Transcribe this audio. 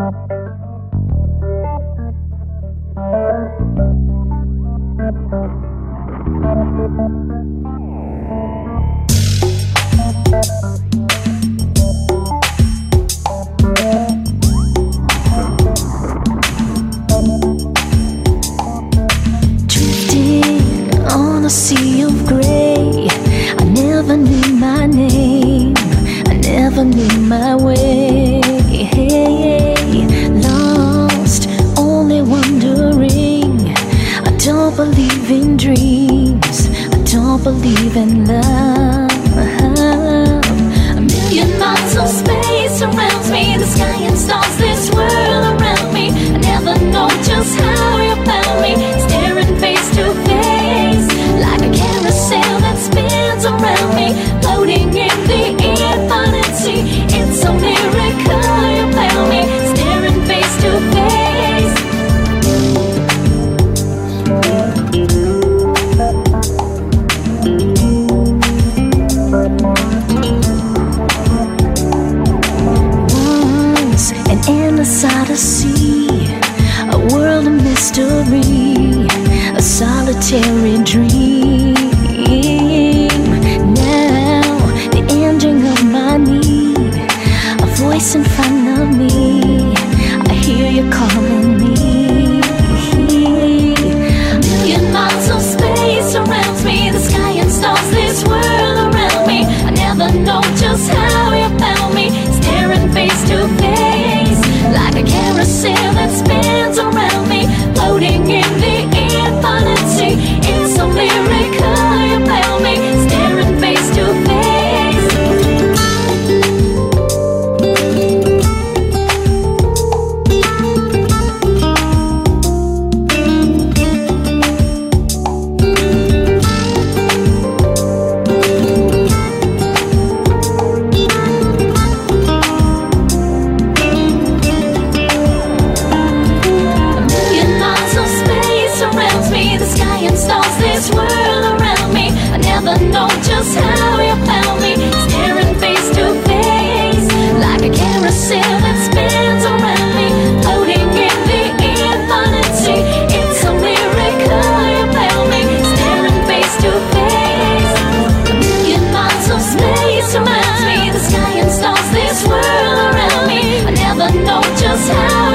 A sea of grey. I never knew my name, I never knew my way. Lost, only wondering. I don't believe in dreams, I don't believe in love. A million miles of space surrounds me, the sky and stars, this world around me. I never know just how you found me, staring face to face, like a carousel that spins around me, floating in the infinite sea. It's a miracle you found me, staring face to face. Once an endless odyssey, a world of mystery, a solitary dream. Now the ending of my need, a voice in front of me, I hear you calling me. A million miles of space surrounds me, the sky and stars, this world around me. I never know just how you found me, staring face to face, like a carousel that spins around me, floating in the infinite sea. It's a miracle you found me, staring face to face. A million miles of space surrounds me, the sky and stars, this world around me. I never know just how you found me, staring face to face, like a carousel that spins around me, floating in the infinite sea. It's a miracle you found me, staring face to face. A million miles of space surrounds me, the sky and stars, this world around me. I never know just how